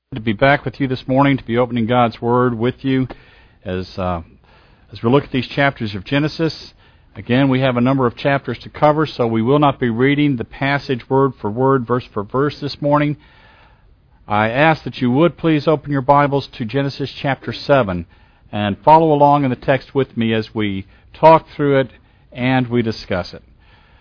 To be back with you this morning, to be opening God's Word with you as we look at these chapters of Genesis. Again, we have a number of chapters to cover, so we will not be reading the passage word for word, verse for verse this morning. I ask that you would please open your Bibles to Genesis chapter 7 and follow along in the text with me as we talk through it and we discuss it.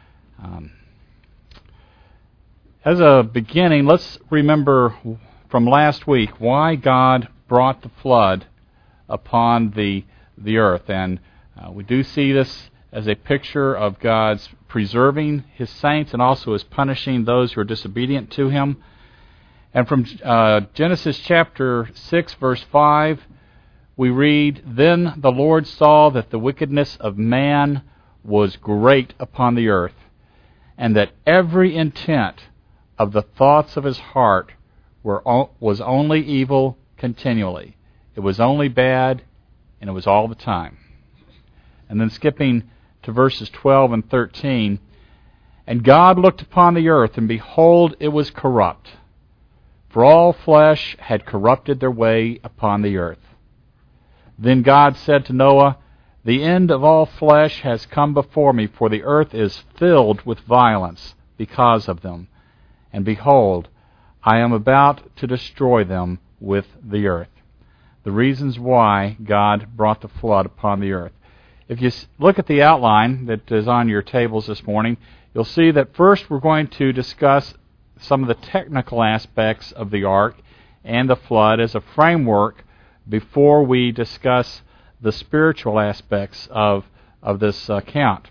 As a beginning, let's remember from last week why God brought the flood upon the earth. And we do see this as a picture of God's preserving His saints and also as punishing those who are disobedient to Him. And from Genesis chapter 6, verse 5, we read, "Then the Lord saw that the wickedness of man was great upon the earth, and that every intent of the thoughts of his heart was only evil continually." It was only bad, and it was all the time. And then skipping to verses 12 and 13, "And God looked upon the earth, and behold, it was corrupt, for all flesh had corrupted their way upon the earth. Then God said to Noah, The end of all flesh has come before me, for the earth is filled with violence because of them. And behold, I am about to destroy them with the earth." The reasons why God brought the flood upon the earth. If you look at the outline that is on your tables this morning, you'll see that first we're going to discuss some of the technical aspects of the ark and the flood as a framework before we discuss the spiritual aspects of this account.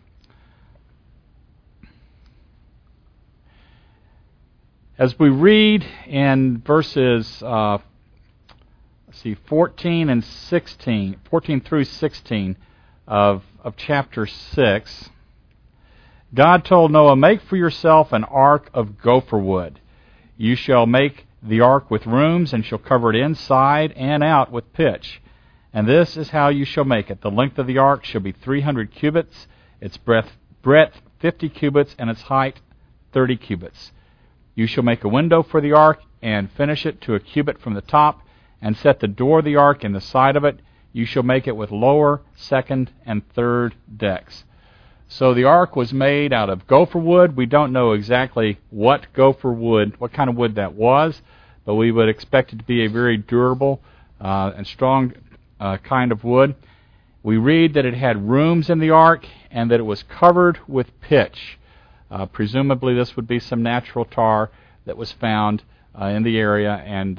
As we read in verses 14 through 16 of chapter 6, God told Noah, "Make for yourself an ark of gopher wood. You shall make the ark with rooms, and shall cover it inside and out with pitch. And this is how you shall make it. The length of the ark shall be 300 cubits, its breadth 50 cubits, and its height 30 cubits. You shall make a window for the ark, and finish it to a cubit from the top, and set the door of the ark in the side of it. You shall make it with lower, second, and third decks." So the ark was made out of gopher wood. We don't know exactly what kind of wood that was, but we would expect it to be a very durable and strong kind of wood. We read that it had rooms in the ark and that it was covered with pitch. Presumably this would be some natural tar that was found in the area and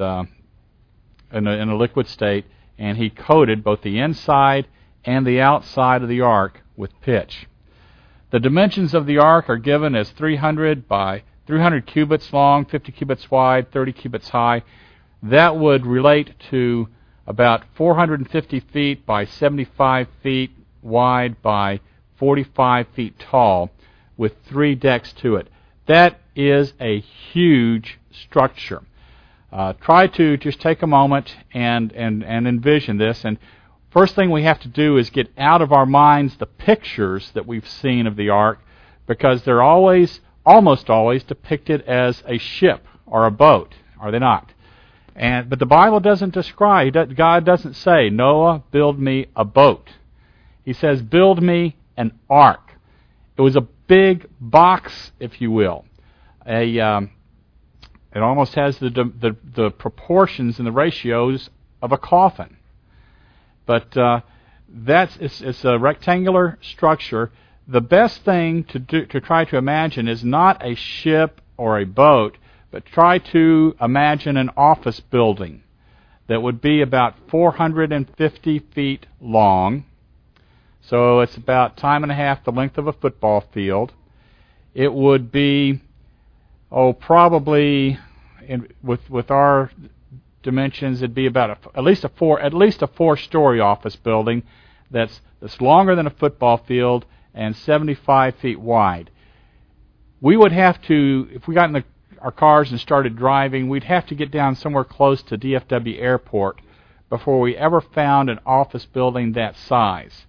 in a liquid state, and he coated both the inside and the outside of the ark with pitch. The dimensions of the ark are given as 300 cubits long, 50 cubits wide, 30 cubits high. That would relate to about 450 feet by 75 feet wide by 45 feet tall, with 3 decks to it. That is a huge structure. Try to just take a moment and envision this. And first thing we have to do is get out of our minds the pictures that we've seen of the ark, because they're almost always depicted as a ship or a boat, are they not? But the Bible doesn't describe, God doesn't say, "Noah, build me a boat." He says, "Build me an ark." It was a big box, if you will. It almost has the proportions and the ratios of a coffin. But it's a rectangular structure. The best thing to try to imagine is not a ship or a boat, but try to imagine an office building that would be about 450 feet long. So it's about time and a half the length of a football field. It would be, probably with our dimensions, it'd be about at least a 4-story office building that's longer than a football field and 75 feet wide. We would have to, if we got in our cars and started driving, we'd have to get down somewhere close to DFW Airport before we ever found an office building that size.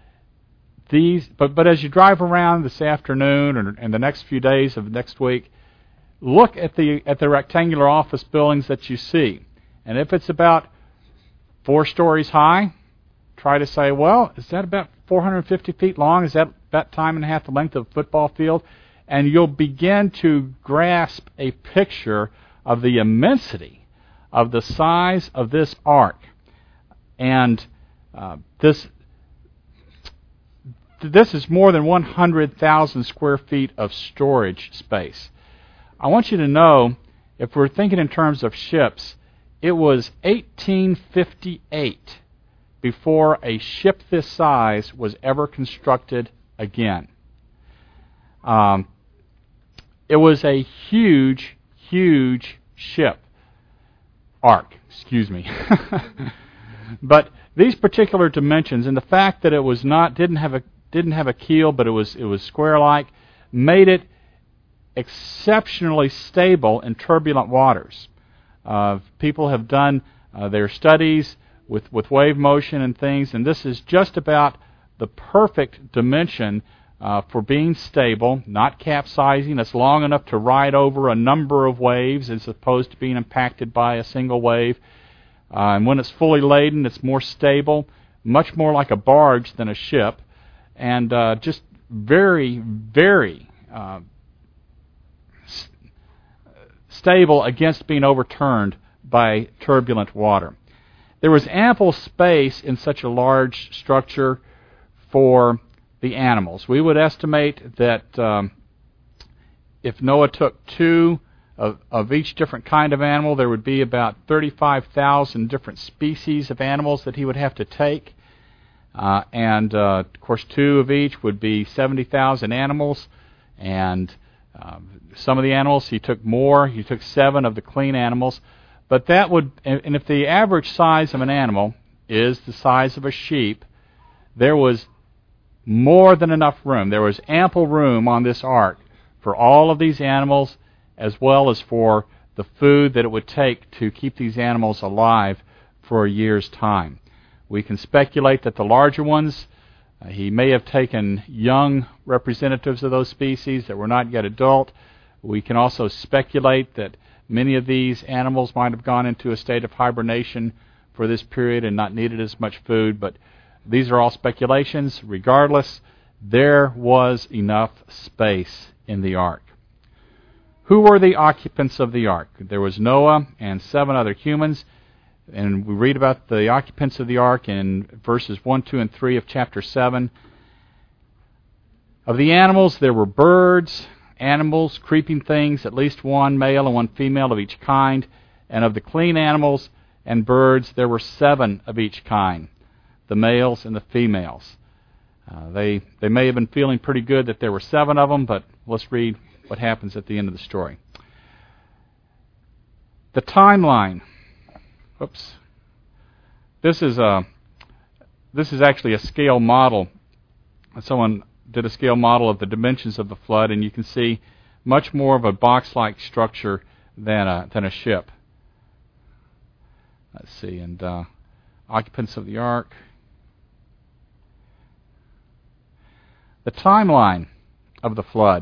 But as you drive around this afternoon and the next few days of next week, look at the rectangular office buildings that you see, And if it's about 4 stories high, try to say, well, is that about 450 feet long? Is that about time and a half the length of a football field? And you'll begin to grasp a picture of the immensity of the size of this ark. And this is more than 100,000 square feet of storage space. I want you to know, if we're thinking in terms of ships, it was 1858 before a ship this size was ever constructed again. It was a huge, huge ship. Ark, excuse me. But these particular dimensions, and the fact that it was didn't have a keel, but it was square-like, made it exceptionally stable in turbulent waters. People have done their studies with wave motion and things, and this is just about the perfect dimension for being stable, not capsizing. It's long enough to ride over a number of waves as opposed to being impacted by a single wave. And when it's fully laden, it's more stable, much more like a barge than a ship, and just very, very stable against being overturned by turbulent water. There was ample space in such a large structure for the animals. We would estimate that if Noah took 2 of each different kind of animal, there would be about 35,000 different species of animals that he would have to take. And of course, 2 of each would be 70,000 animals. And some of the animals, he took more. He took 7 of the clean animals. But that would, and if the average size of an animal is the size of a sheep, there was more than enough room. There was ample room on this ark for all of these animals, as well as for the food that it would take to keep these animals alive for a year's time. We can speculate that the larger ones, he may have taken young representatives of those species that were not yet adult. We can also speculate that many of these animals might have gone into a state of hibernation for this period and not needed as much food, but these are all speculations. Regardless, there was enough space in the ark. Who were the occupants of the ark? There was Noah and 7 other humans, and we read about the occupants of the ark in verses 1, 2, and 3 of chapter 7. Of the animals, there were birds, animals, creeping things, at least 1 male and 1 female of each kind. And of the clean animals and birds, there were 7 of each kind, the males and the females. They may have been feeling pretty good that there were 7 of them, but let's read what happens at the end of the story. The timeline. Oops. This is actually a scale model. Someone did a scale model of the dimensions of the flood, and you can see much more of a box-like structure than a ship. Let's see, and occupants of the ark. The timeline of the flood.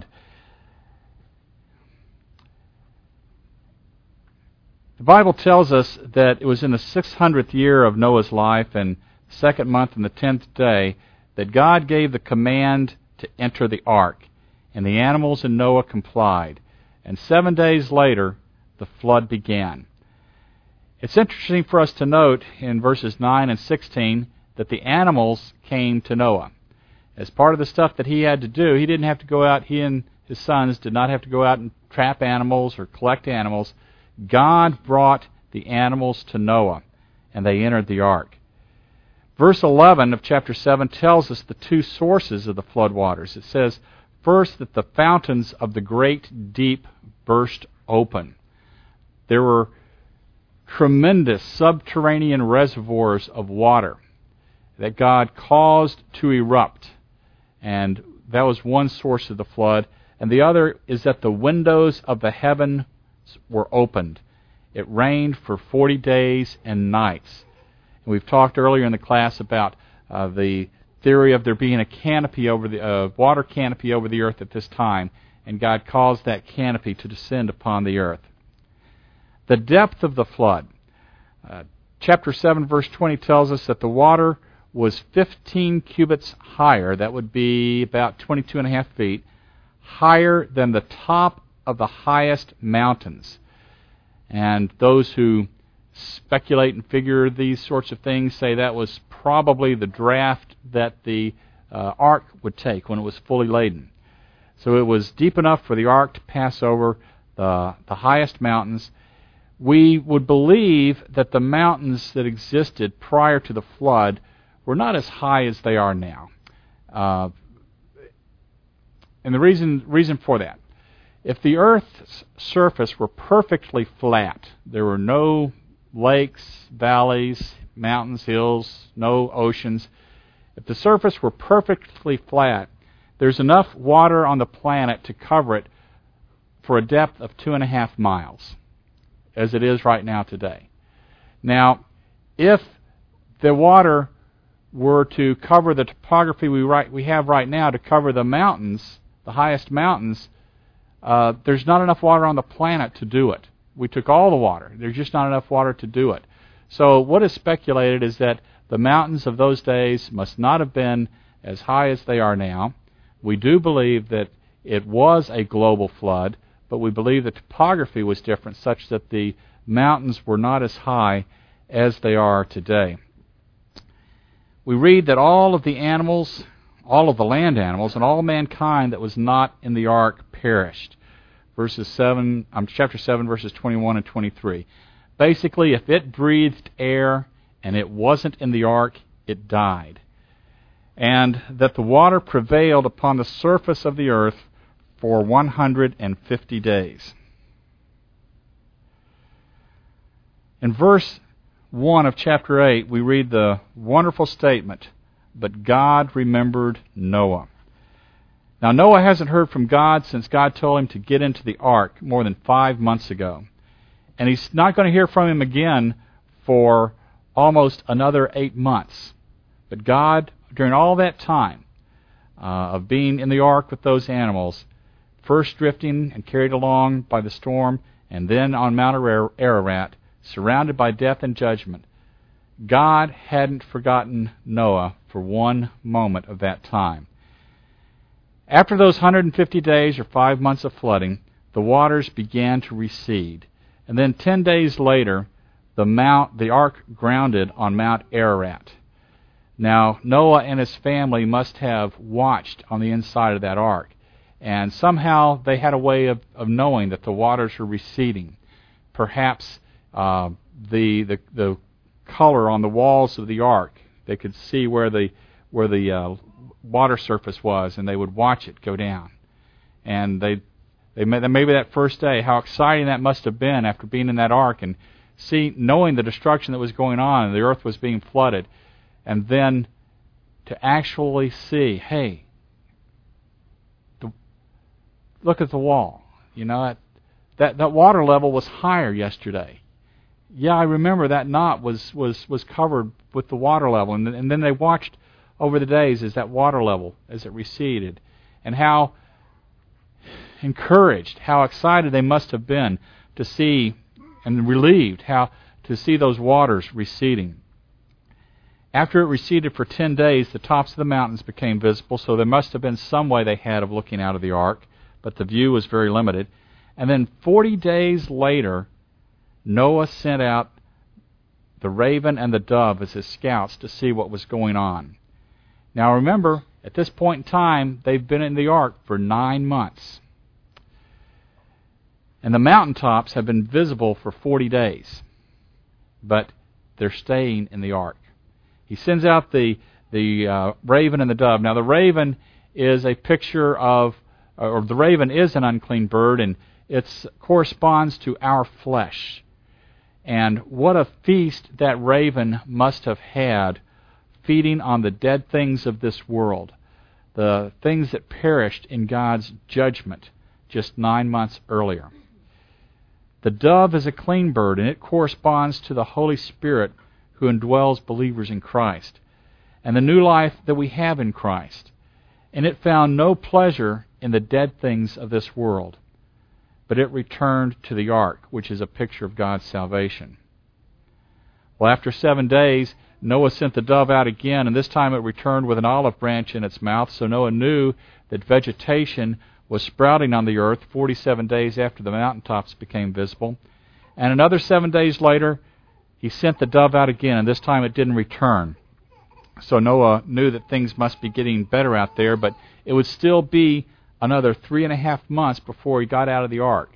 The Bible tells us that it was in the 600th year of Noah's life, and 2nd month and the 10th day, that God gave the command to enter the ark, and the animals and Noah complied. And 7 days later, the flood began. It's interesting for us to note in verses 9 and 16 that the animals came to Noah. As part of the stuff that he had to do, he didn't have to go out, he and his sons did not have to go out and trap animals or collect animals. God brought the animals to Noah, and they entered the ark. Verse 11 of chapter 7 tells us the 2 sources of the floodwaters. It says, first, that the fountains of the great deep burst open. There were tremendous subterranean reservoirs of water that God caused to erupt, and that was one source of the flood. And the other is that the windows of the heaven were opened. It rained for 40 days and nights. And we've talked earlier in the class about the theory of there being a canopy over the water canopy over the earth at this time, and God caused that canopy to descend upon the earth. The depth of the flood. Chapter 7, verse 20 tells us that the water was 15 cubits higher. That would be about 22.5 feet, higher than the top of the highest mountains. And those who speculate and figure these sorts of things say that was probably the draft that the ark would take when it was fully laden. So it was deep enough for the ark to pass over the highest mountains. We would believe that the mountains that existed prior to the flood were not as high as they are now. And the reason for that, if the Earth's surface were perfectly flat, there were no lakes, valleys, mountains, hills, no oceans. If the surface were perfectly flat, there's enough water on the planet to cover it for a depth of 2.5 miles, as it is right now today. Now, if the water were to cover the topography we have right now to cover the mountains, the highest mountains, there's not enough water on the planet to do it. We took all the water. There's just not enough water to do it. So what is speculated is that the mountains of those days must not have been as high as they are now. We do believe that it was a global flood, but we believe the topography was different such that the mountains were not as high as they are today. We read that all of the animals, all of the land animals, and all mankind that was not in the ark perished. Chapter 7, verses 21 and 23. Basically, if it breathed air and it wasn't in the ark, it died. And that the water prevailed upon the surface of the earth for 150 days. In verse 1 of chapter 8, we read the wonderful statement, "But God remembered Noah." Now, Noah hasn't heard from God since God told him to get into the ark more than 5 months ago. And he's not going to hear from him again for almost another 8 months. But God, during all that time of being in the ark with those animals, first drifting and carried along by the storm, and then on Mount Ararat, surrounded by death and judgment, God hadn't forgotten Noah for one moment of that time. After those 150 days or 5 months of flooding, the waters began to recede. And then 10 days later, the ark grounded on Mount Ararat. Now, Noah and his family must have watched on the inside of that ark. And somehow they had a way of knowing that the waters were receding. Perhaps the color on the walls of the ark, they could see where the water surface was, and they would watch it go down. And maybe that first day, how exciting that must have been after being in that ark and knowing the destruction that was going on and the earth was being flooded, and then to actually see, hey, look at the wall. You know, that water level was higher yesterday. Yeah, I remember that knot was covered with the water level, and then they watched over the days as that water level, as it receded, and how encouraged, how excited they must have been to see, and relieved to see those waters receding. After it receded for 10 days, the tops of the mountains became visible, so there must have been some way they had of looking out of the ark, but the view was very limited. And then 40 days later, Noah sent out the raven and the dove as his scouts to see what was going on. Now remember, at this point in time, they've been in the ark for 9 months. And the mountaintops have been visible for 40 days. But they're staying in the ark. He sends out the raven and the dove. Now the raven is a picture of, or the raven is an unclean bird, and it corresponds to our flesh. And what a feast that raven must have had, feeding on the dead things of this world, the things that perished in God's judgment just 9 months earlier. The dove is a clean bird, and it corresponds to the Holy Spirit who indwells believers in Christ, and the new life that we have in Christ. And it found no pleasure in the dead things of this world, but it returned to the ark, which is a picture of God's salvation. Well, after 7 days, Noah sent the dove out again, and this time it returned with an olive branch in its mouth. So Noah knew that vegetation was sprouting on the earth 47 days after the mountaintops became visible. And another 7 days later, he sent the dove out again, and this time it didn't return. So Noah knew that things must be getting better out there, but it would still be another 3.5 months before he got out of the ark.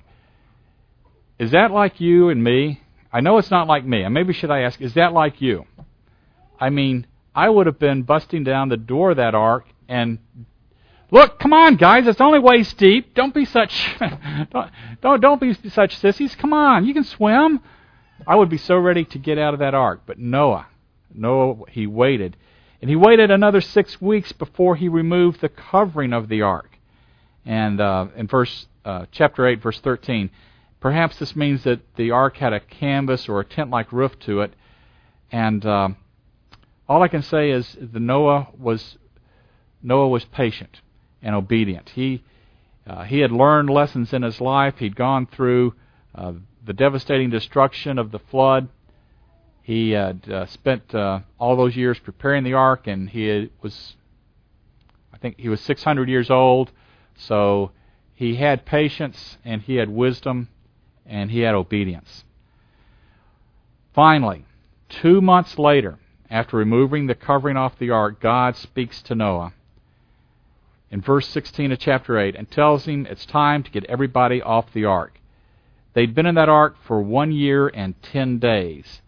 Is that like you and me? I know it's not like me. And maybe should I ask, is that like you? I mean, I would have been busting down the door of that ark and, look, come on, guys, it's only way steep. Don't be such don't be such sissies. Come on, you can swim. I would be so ready to get out of that ark. But Noah, he waited. And he waited another 6 weeks before he removed the covering of the ark. And in chapter 8, verse 13, perhaps this means that the ark had a canvas or a tent-like roof to it. And all I can say is that Noah was patient and obedient. He had learned lessons in his life. He'd gone through the devastating destruction of the flood. He had spent all those years preparing the ark, and I think he was 600 years old. So he had patience, and he had wisdom, and he had obedience. Finally, 2 months later, after removing the covering off the ark, God speaks to Noah in verse 16 of chapter 8 and tells him it's time to get everybody off the ark. They'd been in that ark for 1 year and 10 days.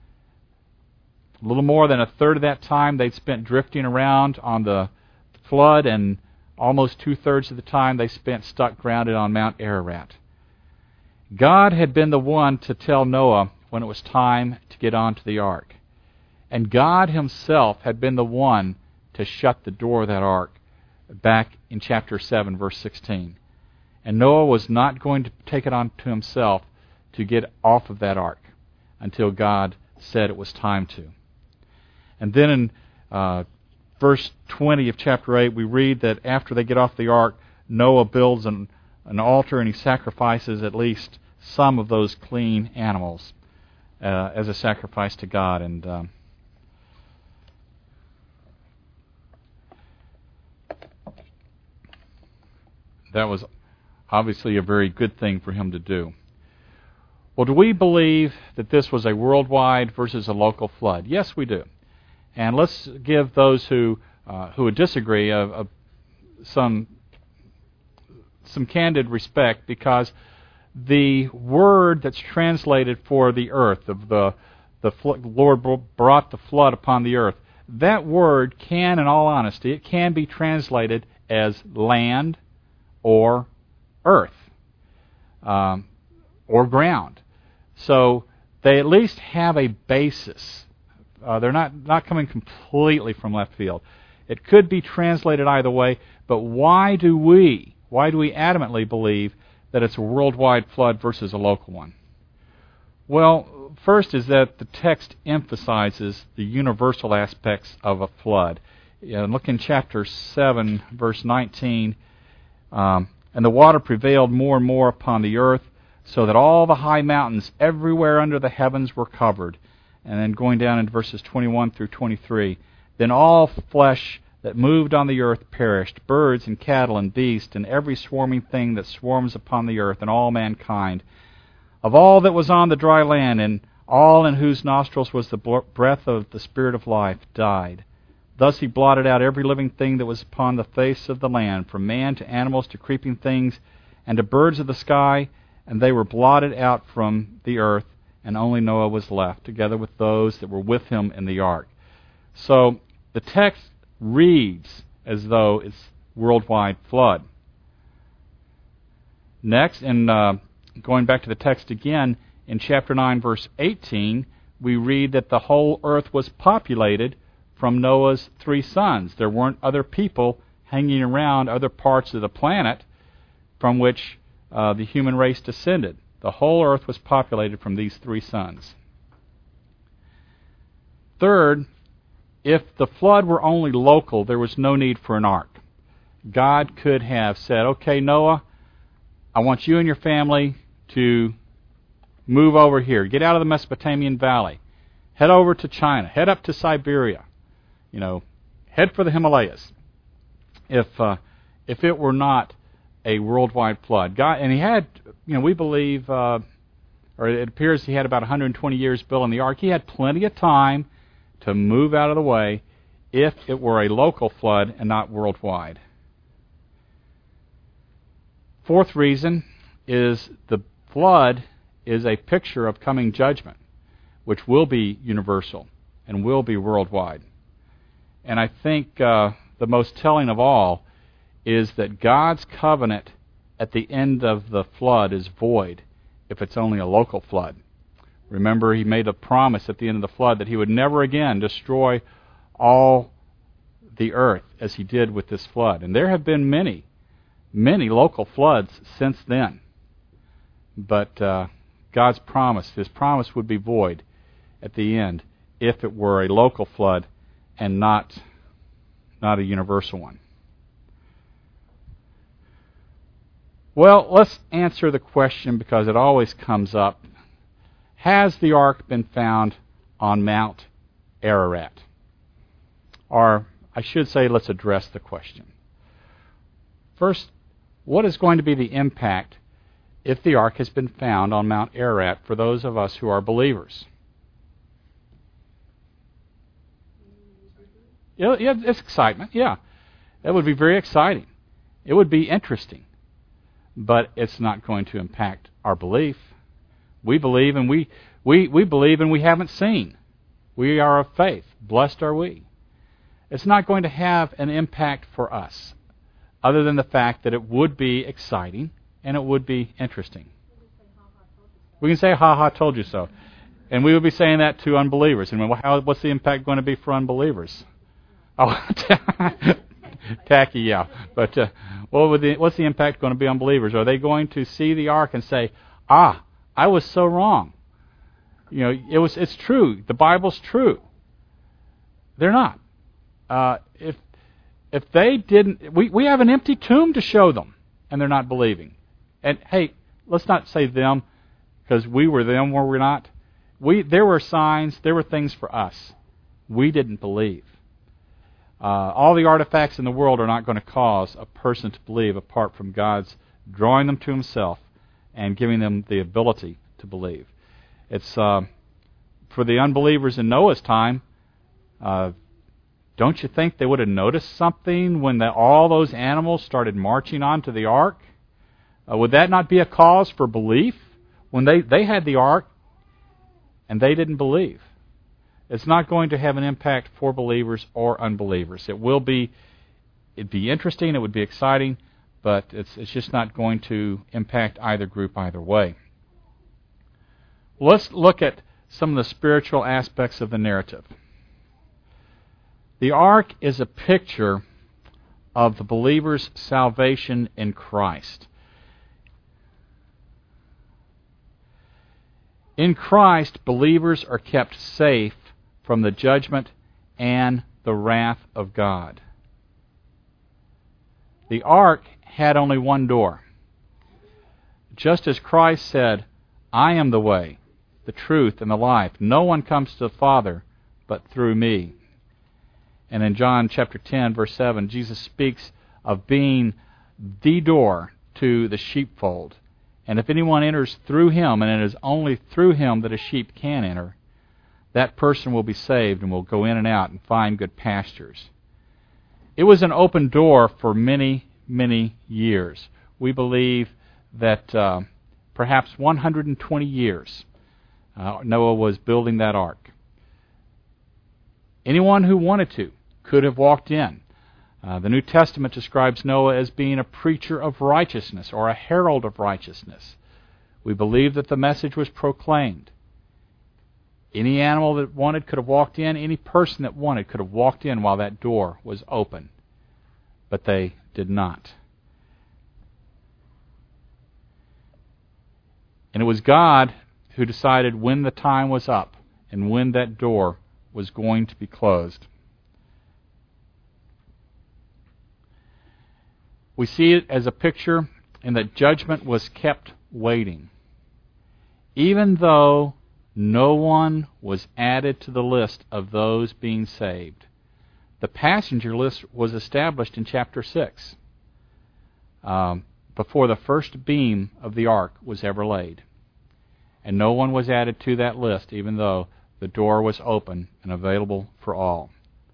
A little more than a third of that time they'd spent drifting around on the flood, and almost 2/3 of the time they spent stuck grounded on Mount Ararat. God had been the one to tell Noah when it was time to get onto the ark. And God himself had been the one to shut the door of that ark back in chapter 7, verse 16. And Noah was not going to take it on to himself to get off of that ark until God said it was time to. And then in verse 20 of chapter 8, we read that after they get off the ark, Noah builds an altar, and he sacrifices at least some of those clean animals as a sacrifice to God. And that was obviously a very good thing for him to do. Well, do we believe that this was a worldwide versus a local flood? Yes, we do. And let's give those who would disagree some candid respect, because the word that's translated for the earth, of the Lord brought the flood upon the earth, that word can, in all honesty, it can be translated as land or earth or ground. So they at least have a basis. They're not coming completely from left field. It could be translated either way, but why do we adamantly believe that it's a worldwide flood versus a local one? Well, first is that the text emphasizes the universal aspects of a flood. Look in chapter 7, verse 19. And the water prevailed more and more upon the earth, so that all the high mountains everywhere under the heavens were covered. And then going down into verses 21 through 23, then all flesh that moved on the earth perished, birds and cattle and beasts, and every swarming thing that swarms upon the earth, and all mankind. Of all that was on the dry land, and all in whose nostrils was the breath of the Spirit of life, died. Thus he blotted out every living thing that was upon the face of the land, from man to animals to creeping things, and to birds of the sky, and they were blotted out from the earth, and only Noah was left, together with those that were with him in the ark. So the text reads as though it's worldwide flood. Next, and going back to the text again, in chapter 9, verse 18, we read that the whole earth was populated from Noah's 3 sons. There weren't other people hanging around other parts of the planet from which the human race descended. The whole earth was populated from these 3 sons. Third, if the flood were only local, there was no need for an ark. God could have said, okay, Noah, I want you and your family to move over here. Get out of the Mesopotamian valley. head over to China, head up to Siberia, head for the Himalayas. If it were not a worldwide flood, God, and he had, we believe, or it appears he had about 120 years building the ark. He had plenty of time to move out of the way if it were a local flood and not worldwide. Fourth reason is the flood is a picture of coming judgment, which will be universal and will be worldwide. And I think the most telling of all is that God's covenant at the end of the flood is void if it's only a local flood. Remember, he made a promise at the end of the flood that he would never again destroy all the earth as he did with this flood. And there have been many, many local floods since then. But God's promise, his promise would be void at the end if it were a local flood and not a universal one. Well, let's answer the question because it always comes up. Has the ark been found on Mount Ararat? Or I should say, let's address the question. First, what is going to be the impact if the ark has been found on Mount Ararat for those of us who are believers? Yeah, it's excitement, yeah. That would be very exciting. It would be interesting. But it's not going to impact our belief. We believe and we believe and we haven't seen. We are of faith. Blessed are we. It's not going to have an impact for us, other than the fact that it would be exciting and it would be interesting. We can say, ha ha, told you so. And we would be saying that to unbelievers. And what's the impact going to be for unbelievers? Oh, tacky, yeah. But what's the impact going to be on believers? Are they going to see the ark and say, I was so wrong? It's true. The Bible's true. They're not. If they didn't, we have an empty tomb to show them, and they're not believing. And hey, let's not say them, because we were them, were we not? There were signs, there were things for us. We didn't believe. All the artifacts in the world are not going to cause a person to believe apart from God's drawing them to himself and giving them the ability to believe. It's for the unbelievers in Noah's time, don't you think they would have noticed something when all those animals started marching onto the ark? Would that not be a cause for belief when they had the ark and they didn't believe? It's not going to have an impact for believers or unbelievers. It'd be interesting, it would be exciting, but it's just not going to impact either group either way. Let's look at some of the spiritual aspects of the narrative. The ark is a picture of the believer's salvation in Christ. In Christ, believers are kept safe from the judgment and the wrath of God. The ark had only one door. Just as Christ said, I am the way, the truth, and the life. No one comes to the Father but through me. And in John chapter 10, verse 7, Jesus speaks of being the door to the sheepfold. And if anyone enters through him, and it is only through him that a sheep can enter, that person will be saved and will go in and out and find good pastures. It was an open door for many, many years. We believe that perhaps 120 years Noah was building that ark. Anyone who wanted to could have walked in. The New Testament describes Noah as being a preacher of righteousness or a herald of righteousness. We believe that the message was proclaimed. Any animal that wanted could have walked in. Any person that wanted could have walked in while that door was open. But they did not. And it was God who decided when the time was up and when that door was going to be closed. We see it as a picture in that judgment was kept waiting. Even though no one was added to the list of those being saved. The passenger list was established in chapter 6, before the first beam of the ark was ever laid. And no one was added to that list, even though the door was open and available for all.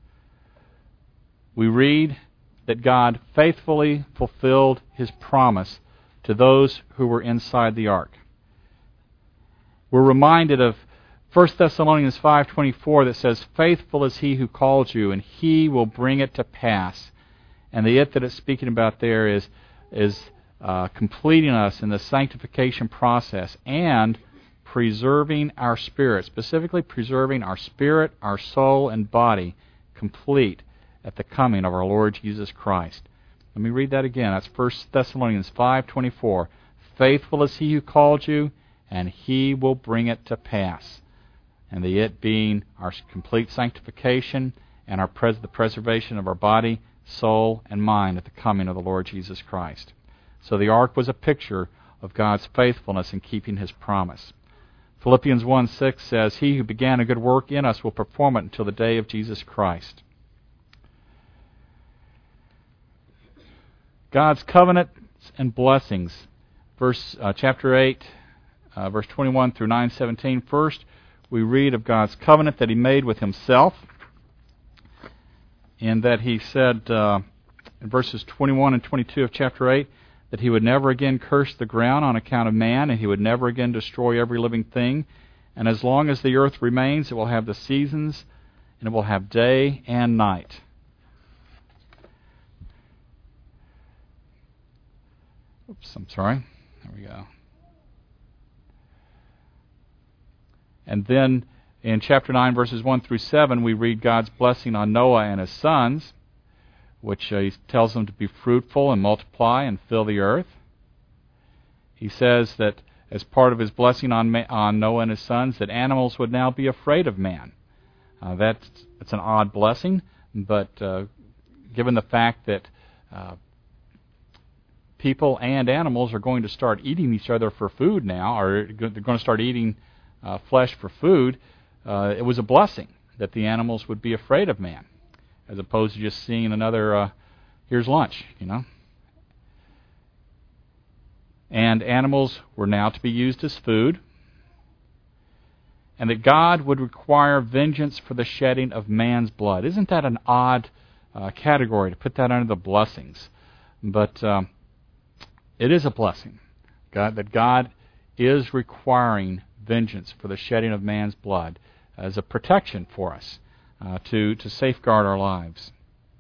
We read that God faithfully fulfilled His promise to those who were inside the ark. We're reminded of 1 Thessalonians 5:24 that says, "Faithful is He who called you, and He will bring it to pass." And the it that it's speaking about there is completing us in the sanctification process and preserving our spirit, specifically preserving our spirit, our soul, and body complete at the coming of our Lord Jesus Christ. Let me read that again. That's 1 Thessalonians 5:24. "Faithful is He who called you, and He will bring it to pass." And the it being our complete sanctification and the preservation of our body, soul, and mind at the coming of the Lord Jesus Christ. So the ark was a picture of God's faithfulness in keeping His promise. Philippians 1:6 says, "He who began a good work in us will perform it until the day of Jesus Christ." God's covenants and blessings. Chapter 8, verse 21 through 9:17. First, we read of God's covenant that He made with Himself, in that He said in verses 21 and 22 of chapter 8 that He would never again curse the ground on account of man, and He would never again destroy every living thing. And as long as the earth remains, it will have the seasons, and it will have day and night. Oops, I'm sorry. There we go. And then in chapter 9, verses 1 through 7, we read God's blessing on Noah and his sons, which He tells them to be fruitful and multiply and fill the earth. He says that as part of His blessing on Noah and his sons, that animals would now be afraid of man. That's an odd blessing, but given the fact that people and animals are going to start eating each other for food now, or they're going to start eating flesh for food, it was a blessing that the animals would be afraid of man, as opposed to just seeing another, here's lunch, And animals were now to be used as food, and that God would require vengeance for the shedding of man's blood. Isn't that an odd category to put that under the blessings? But it is a blessing, that God is requiring vengeance for the shedding of man's blood as a protection for us, to safeguard our lives.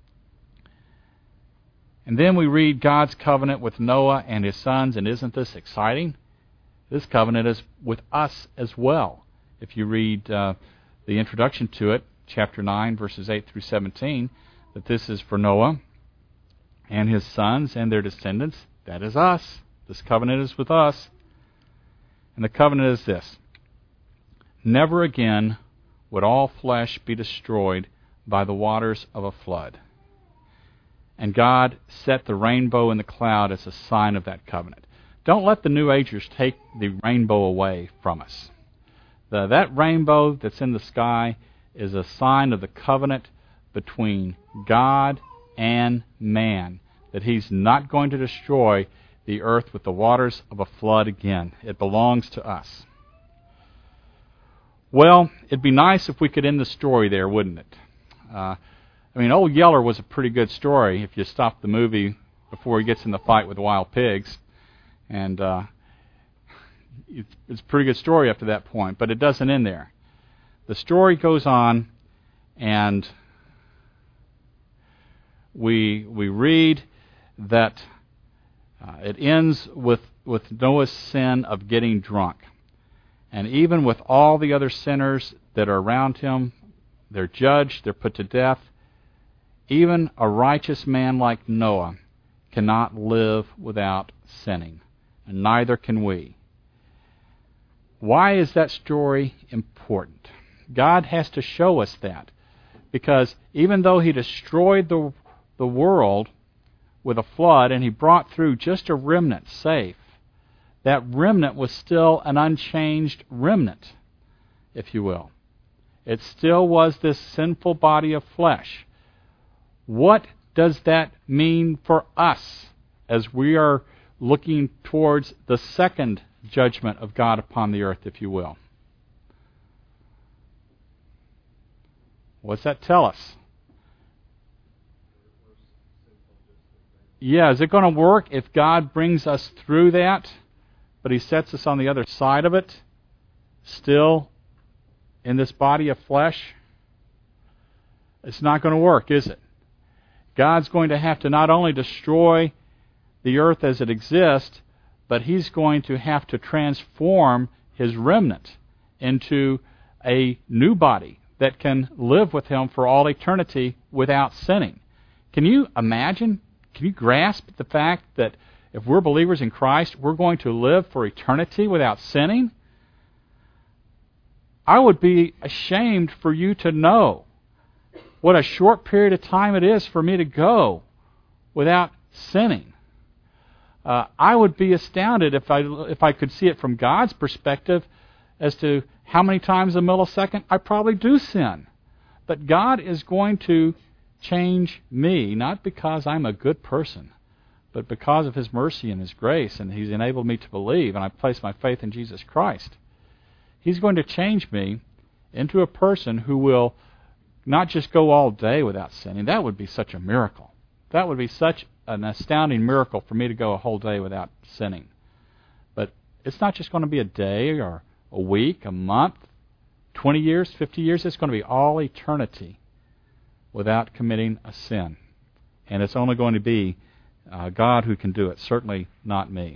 And then we read God's covenant with Noah and his sons, and isn't this exciting? This covenant is with us as well. If you read the introduction to it, chapter 9, verses 8 through 17, that this is for Noah and his sons and their descendants. That is us. This covenant is with us. And the covenant is this: never again would all flesh be destroyed by the waters of a flood. And God set the rainbow in the cloud as a sign of that covenant. Don't let the New Agers take the rainbow away from us. That rainbow that's in the sky is a sign of the covenant between God and man, that He's not going to destroy the earth with the waters of a flood again. It belongs to us. Well, it'd be nice if we could end the story there, wouldn't it? Old Yeller was a pretty good story if you stop the movie before he gets in the fight with the wild pigs. And it's a pretty good story up to that point, but it doesn't end there. The story goes on, and we read that it ends with Noah's sin of getting drunk. And even with all the other sinners that are around him, they're judged, they're put to death. Even a righteous man like Noah cannot live without sinning, and neither can we. Why is that story important? God has to show us that, because even though He destroyed the world with a flood and He brought through just a remnant safe, that remnant was still an unchanged remnant. if you will. It still was this sinful body of flesh. What does that mean for us as we are looking towards the second judgment of God upon the earth, if you will? What's that tell us? Yeah, is it going to work if God brings us through that, but He sets us on the other side of it, still in this body of flesh? It's not going to work, is it? God's going to have to not only destroy the earth as it exists, but He's going to have to transform His remnant into a new body that can live with Him for all eternity without sinning. Can you imagine? Can you grasp the fact that if we're believers in Christ, we're going to live for eternity without sinning? I would be ashamed for you to know what a short period of time it is for me to go without sinning. I would be astounded if I could see it from God's perspective as to how many times a millisecond I probably do sin. But God is going to change me, not because I'm a good person, but because of His mercy and His grace, and He's enabled me to believe, and I've placed my faith in Jesus Christ. He's going to change me into a person who will not just go all day without sinning. That would be such a miracle. That would be such an astounding miracle for me to go a whole day without sinning. But it's not just going to be a day or a week, a month, 20 years, 50 years. It's going to be all eternity without committing a sin. And it's only going to be God who can do it, certainly not me.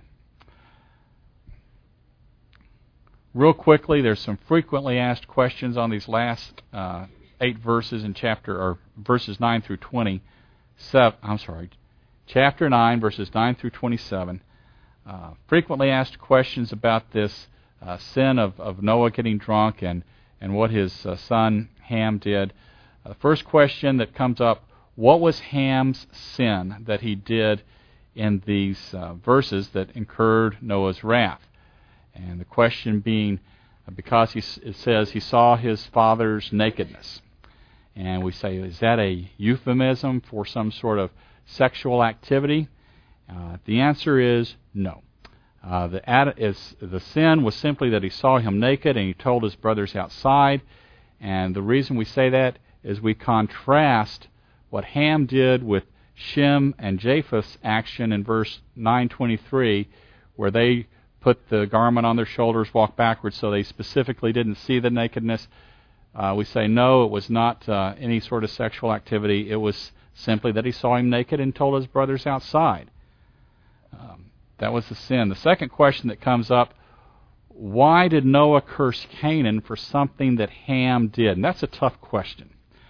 Real quickly, there's some frequently asked questions on these last 8 verses in verses 9 through 27. Chapter 9, verses 9 through 27. Frequently asked questions about this sin of Noah getting drunk and what his son Ham did. The first question that comes up, what was Ham's sin that he did in these verses that incurred Noah's wrath? And the question being, because it says he saw his father's nakedness. And we say, is that a euphemism for some sort of sexual activity? The answer is no. The sin was simply that he saw him naked and he told his brothers outside. And the reason we say that is we contrast what Ham did with Shem and Japheth's action in verse 9:23, where they put the garment on their shoulders, walked backwards, so they specifically didn't see the nakedness. We say no, it was not any sort of sexual activity. It was simply that he saw him naked and told his brothers outside. That was the sin. The second question that comes up, why did Noah curse Canaan for something that Ham did? And that's a tough question.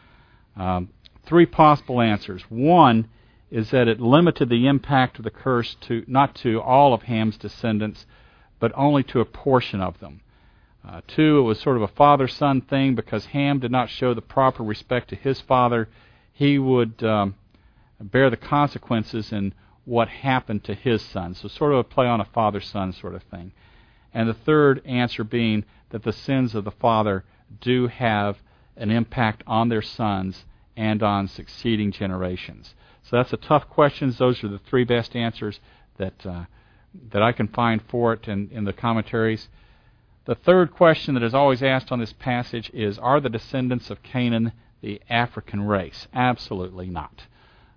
3 possible answers. One is that it limited the impact of the curse not to all of Ham's descendants, but only to a portion of them. 2, it was sort of a father-son thing because Ham did not show the proper respect to his father. He would bear the consequences in what happened to his son. So sort of a play on a father-son sort of thing. And the third answer being that the sins of the father do have an impact on their sons and on succeeding generations. So that's a tough question. Those are the 3 best answers that I can find for it in the commentaries. The third question that is always asked on this passage is, are the descendants of Canaan the African race? Absolutely not.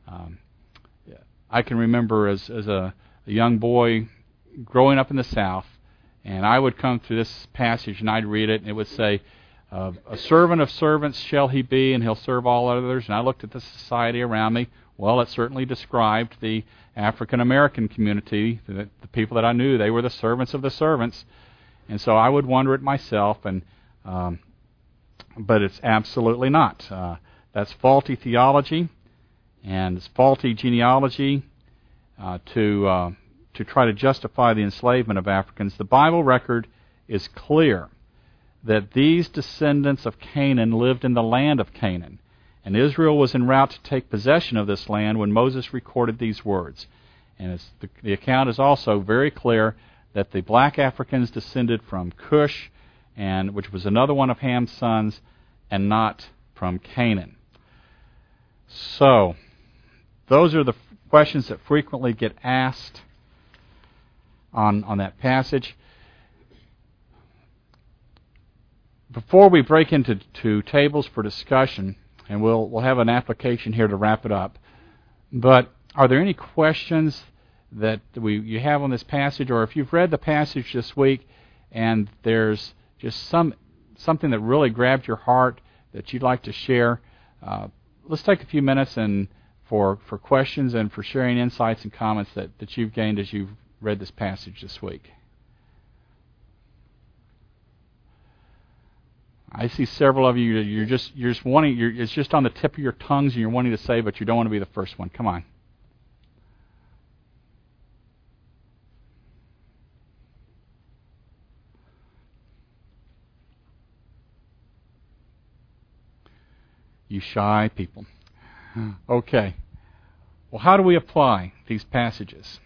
I can remember as a young boy growing up in the South, and I would come through this passage and I'd read it, and it would say, a servant of servants shall he be, and he'll serve all others. And I looked at the society around me. Well, it certainly described the African American community, the people that I knew. They were the servants of the servants. And so I would wonder it myself, but it's absolutely not. That's faulty theology, and it's faulty genealogy to try to justify the enslavement of Africans. The Bible record is clear that these descendants of Canaan lived in the land of Canaan, and Israel was en route to take possession of this land when Moses recorded these words. And the account is also very clear that the black Africans descended from Cush and which was another one of Ham's sons, and not from Canaan. So, those are the questions that frequently get asked on that passage. Before we break into tables for discussion, and we'll have an application here to wrap it up, but are there any questions that you have on this passage, or if you've read the passage this week and there's just something that really grabbed your heart that you'd like to share, let's take a few minutes and for questions and for sharing insights and comments that you've gained as you've read this passage this week. I see several of you. You're just wanting. It's just on the tip of your tongues, and you're wanting to say, but you don't want to be the first one. Come on. You shy people. Okay. Well, how do we apply these passages?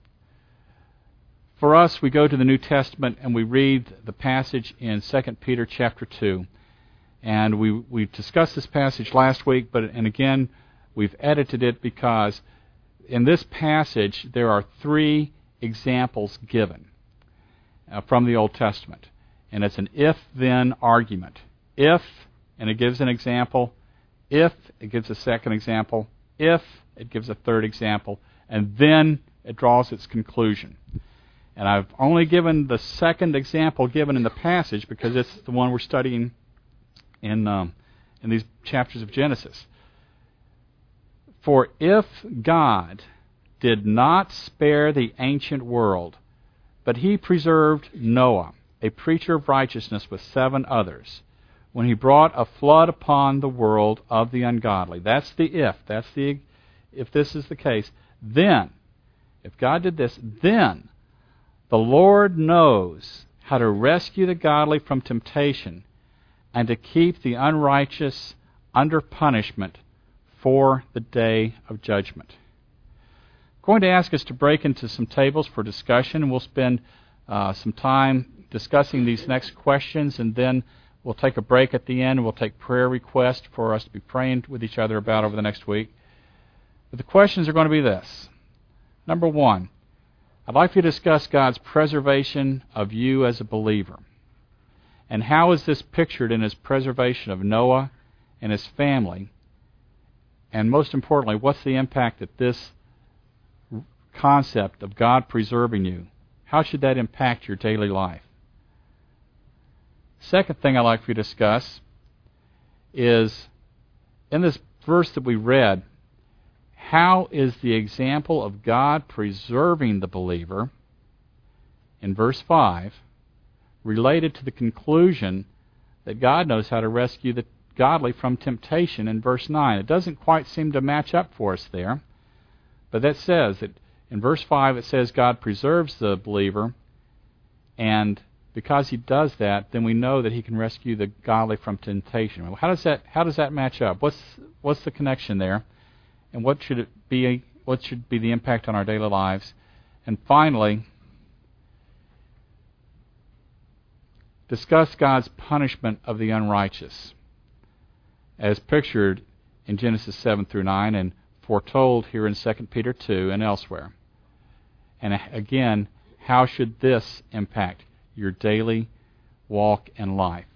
For us, we go to the New Testament and we read the passage in 2 Peter chapter 2. And we discussed this passage last week, and again, we've edited it because in this passage there are 3 examples given from the Old Testament. And it's an if-then argument. If, and it gives an example. If, it gives a second example. If, it gives a third example. And then it draws its conclusion. And I've only given the second example given in the passage because it's the one we're studying in these chapters of Genesis. For if God did not spare the ancient world, but he preserved Noah, a preacher of righteousness with 7 others, when he brought a flood upon the world of the ungodly. That's the if. If this is the case, then, if God did this, then the Lord knows how to rescue the godly from temptation and to keep the unrighteous under punishment for the day of judgment. I'm going to ask us to break into some tables for discussion, and we'll spend some time discussing these next questions, and then we'll take a break at the end, and we'll take prayer requests for us to be praying with each other about over the next week. But the questions are going to be this. Number 1, I'd like you to discuss God's preservation of you as a believer. And how is this pictured in His preservation of Noah and his family? And most importantly, what's the impact that this concept of God preserving you, how should that impact your daily life? Second thing I'd like for you to discuss is, in this verse that we read, how is the example of God preserving the believer in verse 5 related to the conclusion that God knows how to rescue the godly from temptation in verse 9? It doesn't quite seem to match up for us there, but that says that in verse 5 it says God preserves the believer, and because He does that, then we know that He can rescue the godly from temptation. Well, how does that match up? What's the connection there? And what should be the impact on our daily lives? And finally, discuss God's punishment of the unrighteous, as pictured in Genesis 7 through 9 and foretold here in 2 Peter 2 and elsewhere. And again, how should this impact your daily walk and life?